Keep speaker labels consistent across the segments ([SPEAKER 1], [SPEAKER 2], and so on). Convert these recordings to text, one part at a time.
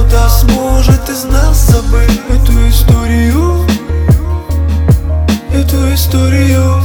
[SPEAKER 1] кто-то сможет из нас забыть эту историю, эту историю.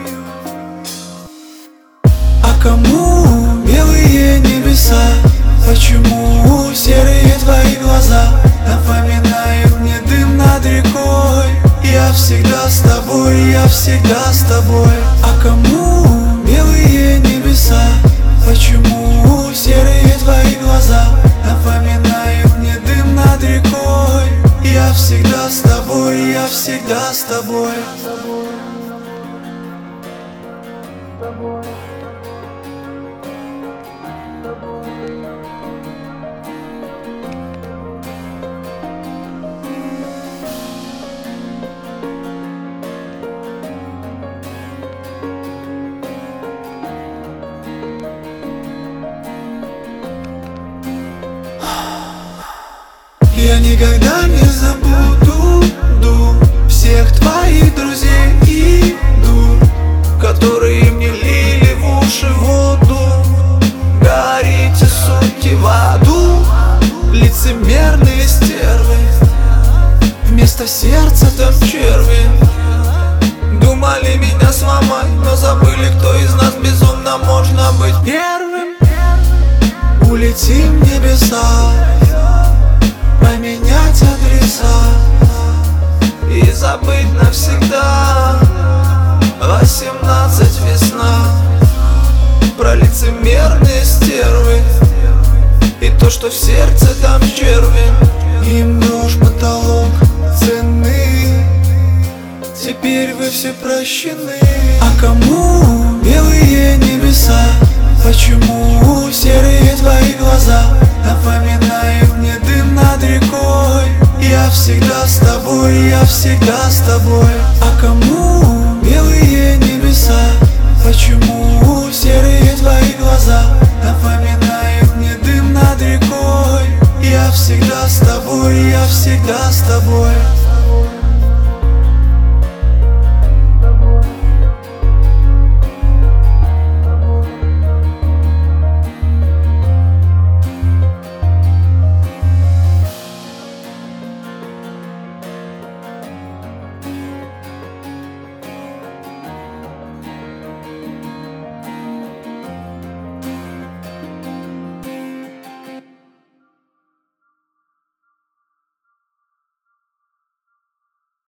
[SPEAKER 1] А кому белые небеса? Почему серые твои глаза напоминают мне дым над рекой? Я всегда с тобой, я всегда с тобой. А кому белые небеса? Почему серые твои глаза напоминают мне дым над рекой? Я всегда с тобой, я всегда с тобой. Я никогда не забуду всех твоих друзей и которые мне лили в уши воду. Горите, сути в аду, лицемерные стервы. Вместо сердца там черви. Думали меня сломать, но забыли, кто из нас безумно можно быть первым. Улетим в небеса, поменять адреса и забыть навсегда. 18 весна. Про лицемерные стервы и то, что в сердце там черви. Им нож потолок цены, теперь вы все прощены. А кому белые небеса? Почему серые твои глаза напоминают мне дым над рекой? Я всегда с тобой, я всегда с тобой. А кому